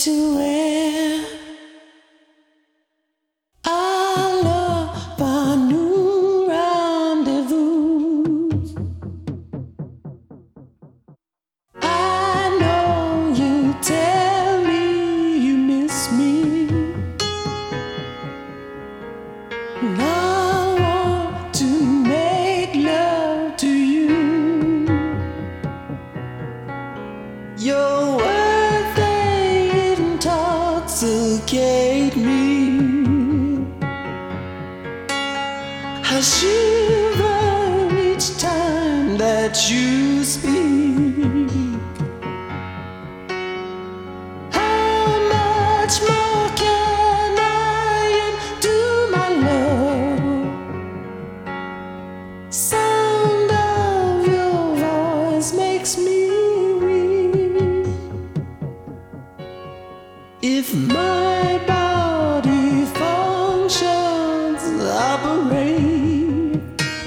to wear. I love our new rendezvous. I know you tell me you miss me, and I want to make love to you. Your words, they intoxicate me. I shiver each time that you speak. How much more can I undo my love? Sound of your voice makes me weak. If my body functions, operate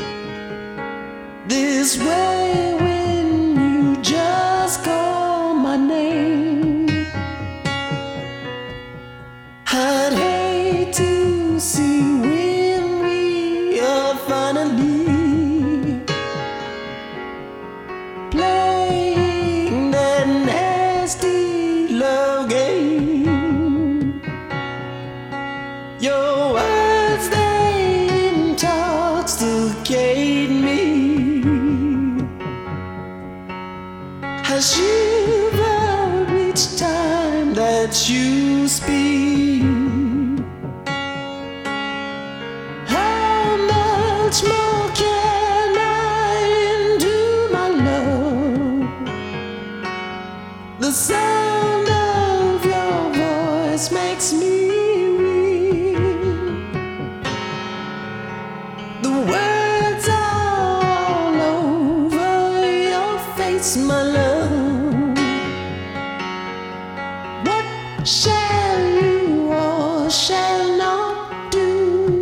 this way when you just call my name, I'd hate to see when we are finally playing that nasty love game. Your words, they intoxicate me. I shiver each time that you speak. How much more can I undo my love? The sound of your voice makes me weak. The words are all over your face, my love. What shall you or shall not do?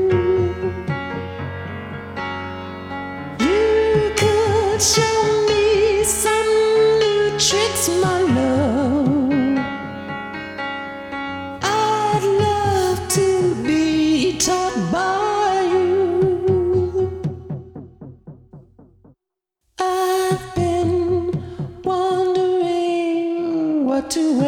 You could show me some new tricks, my love. I'd love to be taught by you. I've been wondering what to wear.